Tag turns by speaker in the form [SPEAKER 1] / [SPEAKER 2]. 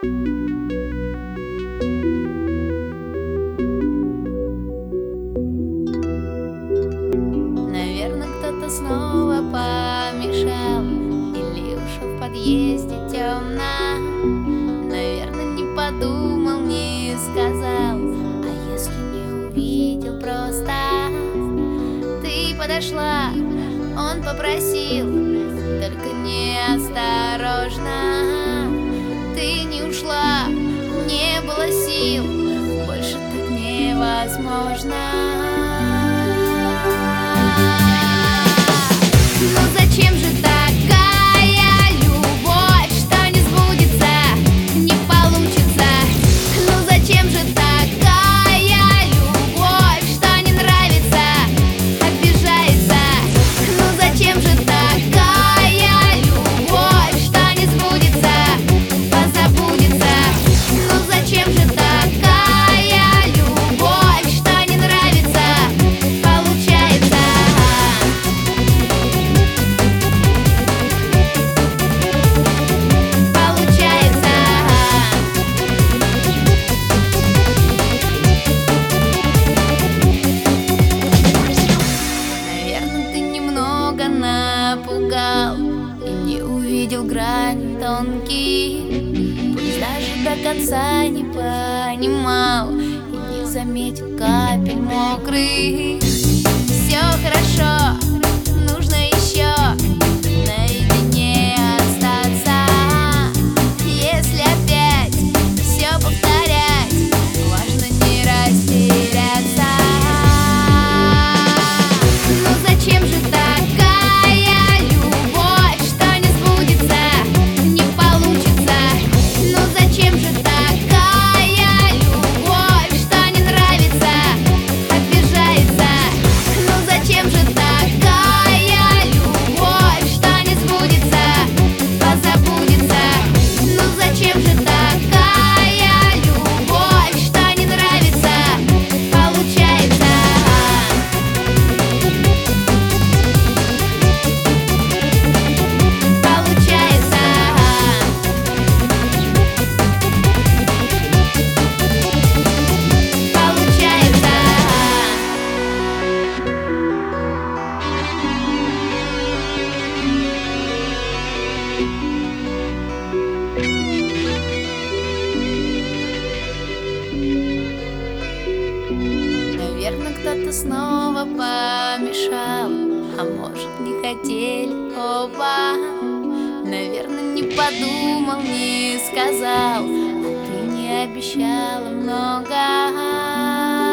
[SPEAKER 1] Наверное, кто-то снова помешал, или уж в подъезде темно. Наверное, не подумал, не сказал, а если не увидел просто. Ты подошла, он попросил, только неосторожно. Ты не ушла, не было сил, больше так невозможно. Ну зачем же такая любовь, что не сбудется, не получится? Ну зачем же такая любовь, что не нравится, обижается? Ну зачем же такая любовь, что не сбудется, позабудется? Ну зачем же такая любовь, что не нравится, получается? Наверное, ты немного напугал и не увидел грани тонкие. Пусть даже до конца не понимал и не заметил капель мокрых. Все хорошо, нужно еще наедине остаться. Если опять все повторять, важно не растеряться. Ну зачем же такая любовь, что не сбудется, не получится? Ну зачем же такая любовь, что не нравится, обижается? Ну зачем же такая любовь, что не сбудется, позабудется? Ну зачем же такая любовь, что не нравится, получается? Наверное, кто-то снова помешал, а может, не хотели оба. Наверное, не подумал, не сказал, а ты не обещала много.